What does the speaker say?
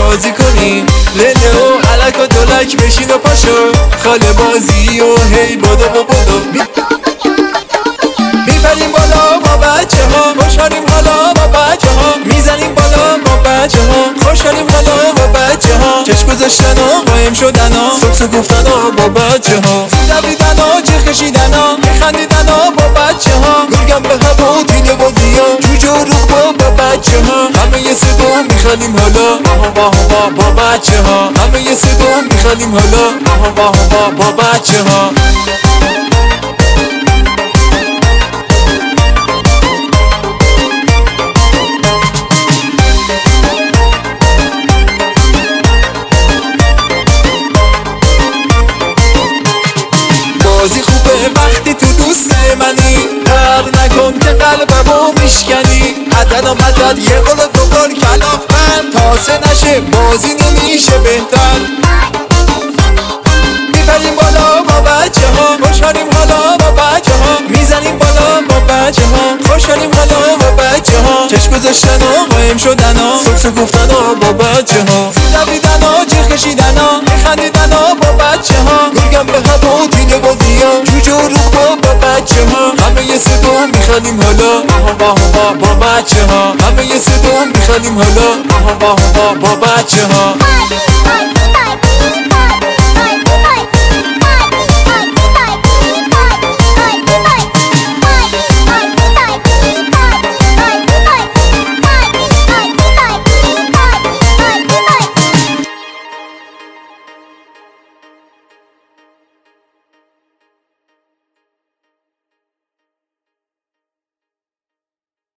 بازی کنیم، لنه و علک و دولک بشین و پاشو، خاله بازی و هی بدو و بدو. میپریم بالا با بچه ها، خوشحالیم حالا با بچه ها، میزنیم بالا با بچه ها، خوشحالیم حالا با بچه ها. چشم گذاشتن و قایم شدن ها، سکس گفتن ها با بچه ها، دویدن ها، جیغ کشیدن ها، میخندیدن ها با بچه ها، گرگم به هوا و تیله بازی ها، جوجه و روغ با بچه ها. همه یه صدا میخندیم حالا با بچه ها، همه یه صدا میخندیم حالا با بچه ها. بازی خوبه وقتی تو دوست منی، در نکن که قلبمو میشکنی، عدد و مدد یه قول و دو قول کلاف من، تاسه نشه بازی نمیشه بهتر. میپریم بالا با بچه ها، خوشحالیم حالا با بچه ها، میزنیم بالا با بچه ها، خوشحالیم حالا با بچه ها. چشم گذاشتن و قایم شدن ها، سکس گفتن ها با بچه ها، دویدن ها، جیغ کشیدن ها، میخندیدن ها با بچه ها، گرگم به هوا و تیله بازی ها، جوجه و روغ با بچه ها. همه یه صدا میخندیم حالا با بچه ها، همه یه صدا میخندیم حالا با بچه ها.